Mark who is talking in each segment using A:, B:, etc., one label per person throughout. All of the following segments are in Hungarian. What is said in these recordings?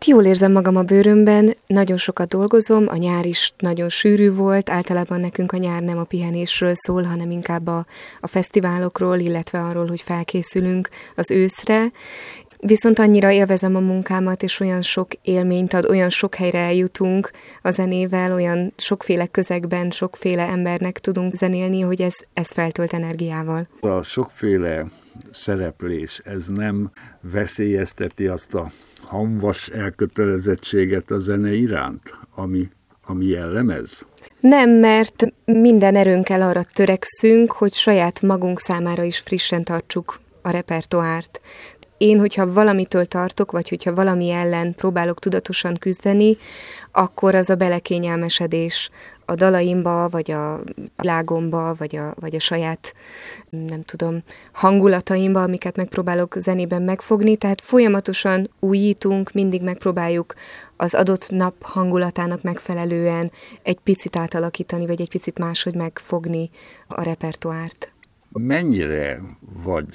A: jól érzem magam a bőrömben, nagyon sokat dolgozom, a nyár is nagyon sűrű volt, általában nekünk a nyár nem a pihenésről szól, hanem inkább a fesztiválokról, illetve arról, hogy felkészülünk az őszre. Viszont annyira élvezem a munkámat, és olyan sok élményt ad, olyan sok helyre eljutunk a zenével, olyan sokféle közegben, sokféle embernek tudunk zenélni, hogy ez feltölt energiával.
B: A sokféle szereplés, ez nem veszélyezteti azt a hamvas elkötelezettséget a zene iránt, ami jellemez?
A: Nem, mert minden erőnkkel arra törekszünk, hogy saját magunk számára is frissen tartsuk a repertoárt. Én, hogyha valamitől tartok, vagy hogyha valami ellen próbálok tudatosan küzdeni, akkor az a belekényelmesedés a dalaimba, vagy a világomba, vagy a saját, nem tudom, hangulataimba, amiket megpróbálok zenében megfogni. Tehát folyamatosan újítunk, mindig megpróbáljuk az adott nap hangulatának megfelelően egy picit átalakítani, vagy egy picit máshogy megfogni a repertoárt.
B: Mennyire vagy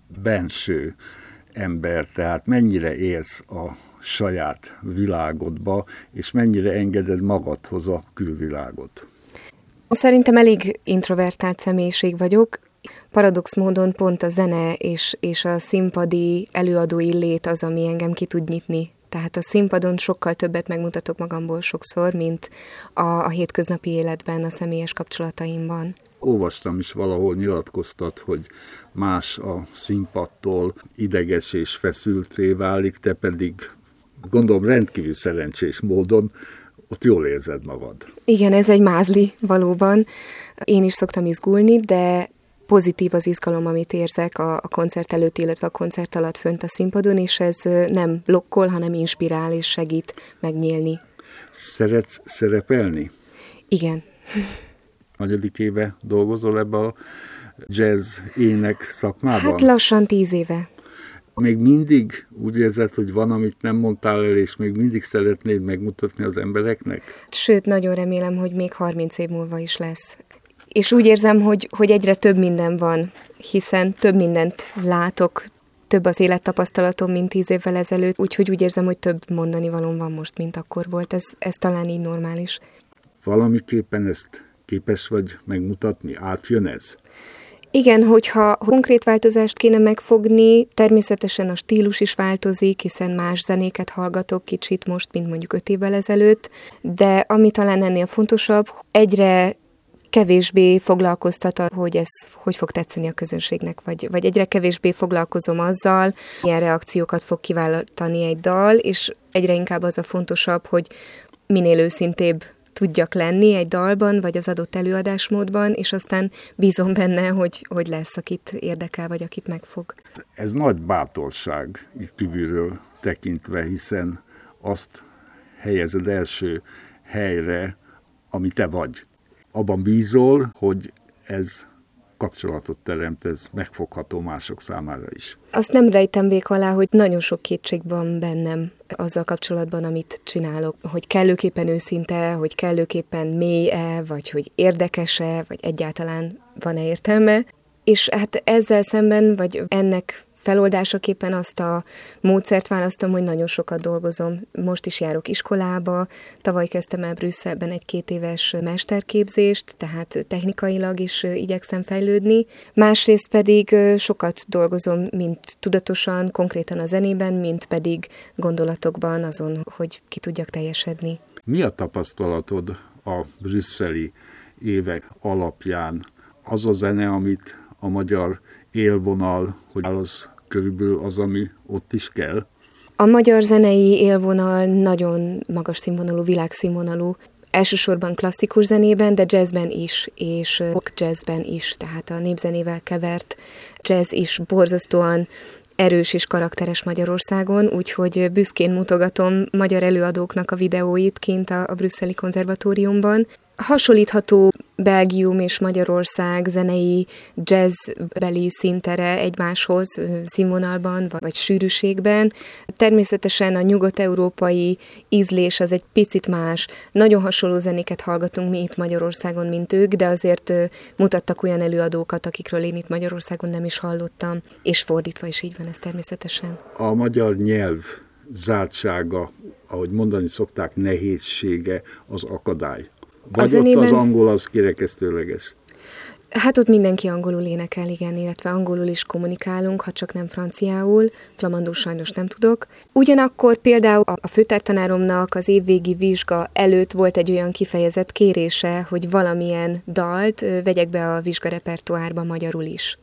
B: benső ember, tehát mennyire élsz a saját világodba, és mennyire engeded magadhoz a külvilágot?
A: Szerintem elég introvertált személyiség vagyok. Paradox módon pont a zene és a színpadi előadói lét az, ami engem ki tud nyitni. Tehát a színpadon sokkal többet megmutatok magamból sokszor, mint a hétköznapi életben, a személyes kapcsolataimban.
B: Olvastam is valahol, nyilatkoztat, hogy más a színpadtól, ideges és feszülté válik, te pedig, gondolom, rendkívül szerencsés módon ott jól érzed magad.
A: Igen, ez egy mázli valóban. Én is szoktam izgulni, de pozitív az izgalom, amit érzek a koncert előtt, illetve a koncert alatt fönt a színpadon, és ez nem blokkol, hanem inspirál és segít megnyílni.
B: Szeretsz szerepelni?
A: Igen.
B: Negyedik éve dolgozol ebbe a jazz ének szakmában?
A: Hát lassan 10 éve.
B: Még mindig úgy érzed, hogy van, amit nem mondtál el, és még mindig szeretnéd megmutatni az embereknek?
A: Sőt, nagyon remélem, hogy még 30 év múlva is lesz. És úgy érzem, hogy egyre több minden van, hiszen több mindent látok, több az élettapasztalatom, mint 10 évvel ezelőtt, úgyhogy úgy érzem, hogy több mondani valóm van most, mint akkor volt. Ez talán így normális.
B: Valamiképpen ezt képes vagy megmutatni? Átjön ez?
A: Igen, hogyha konkrét változást kéne megfogni, természetesen a stílus is változik, hiszen más zenéket hallgatok kicsit most, mint mondjuk 5 évvel ezelőtt, de ami talán ennél fontosabb, egyre kevésbé foglalkoztat, hogy ez hogy fog tetszeni a közönségnek, vagy egyre kevésbé foglalkozom azzal, milyen reakciókat fog kiváltani egy dal, és egyre inkább az a fontosabb, hogy minél őszintébb tudjak lenni egy dalban, vagy az adott előadásmódban, és aztán bízom benne, hogy lesz, akit érdekel, vagy akit megfog.
B: Ez nagy bátorság kívülről tekintve, hiszen azt helyezed első helyre, ami te vagy. Abban bízol, hogy ez kapcsolatot teremt, ez megfogható mások számára is.
A: Azt nem rejtem vék alá, hogy nagyon sok kétség van bennem azzal kapcsolatban, amit csinálok, hogy kellőképpen őszinte, hogy kellőképpen mély-e, vagy hogy érdekes-e, vagy egyáltalán van-e értelme. És hát ezzel szemben, vagy ennek feloldásaképpen azt a módszert választom, hogy nagyon sokat dolgozom. Most is járok iskolába, tavaly kezdtem el Brüsszelben egy 2 éves mesterképzést, tehát technikailag is igyekszem fejlődni. Másrészt pedig sokat dolgozom, mint tudatosan, konkrétan a zenében, mint pedig gondolatokban azon, hogy ki tudjak teljesedni.
B: Mi a tapasztalatod a brüsszeli évek alapján? Az a zene, amit a magyar élvonal, hogy az körülbelül az, ami ott is kell?
A: A magyar zenei élvonal nagyon magas színvonalú, világszínvonalú, elsősorban klasszikus zenében, de jazzben is, és rock jazzben is, tehát a népzenével kevert jazz is borzasztóan erős és karakteres Magyarországon, úgyhogy büszkén mutogatom magyar előadóknak a videóit kint a brüsszeli konzervatóriumban. Hasonlítható Belgium és Magyarország zenei jazzbeli szintere egymáshoz színvonalban vagy sűrűségben. Természetesen a nyugat-európai ízlés az egy picit más. Nagyon hasonló zenéket hallgatunk mi itt Magyarországon, mint ők, de azért mutattak olyan előadókat, akikről én itt Magyarországon nem is hallottam, és fordítva is így van ez természetesen.
B: A magyar nyelv zártsága ahogy mondani szokták, nehézsége az akadály? Vagy ott az angol az kirekesztőleges?
A: Hát ott mindenki angolul énekel, igen, illetve angolul is kommunikálunk, ha csak nem franciául, flamandul sajnos nem tudok. Ugyanakkor például a főtártanáromnak az évvégi vizsga előtt volt egy olyan kifejezett kérése, hogy valamilyen dalt vegyek be a vizsgarepertoárba magyarul is.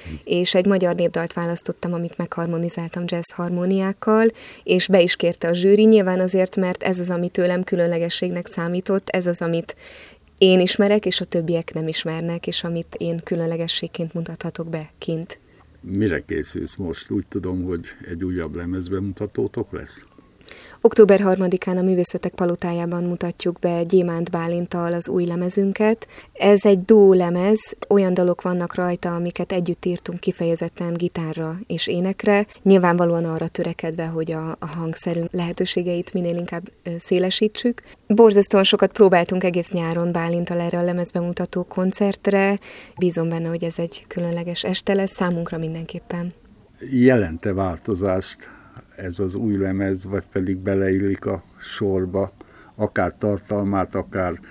A: És egy magyar népdalt választottam, amit megharmonizáltam jazz harmóniákkal, és be is kérte a zsűri, nyilván azért, mert ez az, ami tőlem különlegességnek számított, ez az, amit én ismerek, és a többiek nem ismernek, és amit én különlegességként mutathatok be kint.
B: Mire készülsz most? Úgy tudom, hogy egy újabb lemezbemutatótok lesz?
A: Október 3-án a Művészetek Palotájában mutatjuk be Gyémánt Bálinttal az új lemezünket. Ez egy duó lemez, olyan dalok vannak rajta, amiket együtt írtunk kifejezetten gitárra és énekre, nyilvánvalóan arra törekedve, hogy a hangszerünk lehetőségeit minél inkább szélesítsük. Borzasztóan sokat próbáltunk egész nyáron Bálinttal erre a lemezbemutató koncertre, bízom benne, hogy ez egy különleges este lesz, számunkra mindenképpen.
B: Jelente változást ez az új lemez, vagy pedig beleillik a sorba, akár tartalmát, akár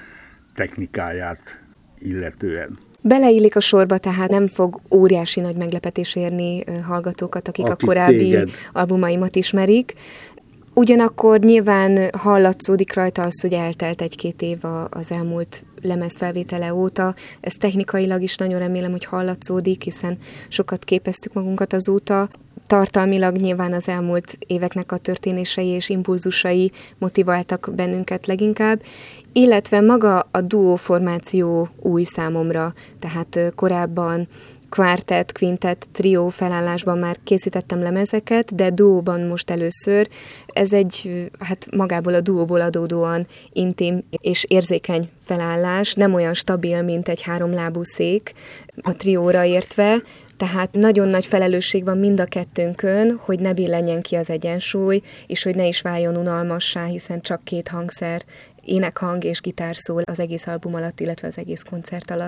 B: technikáját illetően?
A: Beleillik a sorba, tehát nem fog óriási nagy meglepetés érni hallgatókat, akik a korábbi albumaimat ismerik. Ugyanakkor nyilván hallatszódik rajta az, hogy eltelt 1-2 év az elmúlt lemez felvétele óta. Ez technikailag is nagyon remélem, hogy hallatszódik, hiszen sokat képeztük magunkat azóta. Tartalmilag nyilván az elmúlt éveknek a történései és impulzusai motiváltak bennünket leginkább, illetve maga a duó formáció új számomra, tehát korábban kvártett, kvintett, trió felállásban már készítettem lemezeket, de duóban most először. Ez egy, magából a duóból adódóan intim és érzékeny felállás, nem olyan stabil, mint egy 3 lábú szék a trióra értve, tehát nagyon nagy felelősség van mind a kettőnkön, hogy ne billenjen ki az egyensúly, és hogy ne is váljon unalmassá, hiszen csak 2 hangszer, énekhang és gitár szól az egész album alatt, illetve az egész koncert alatt.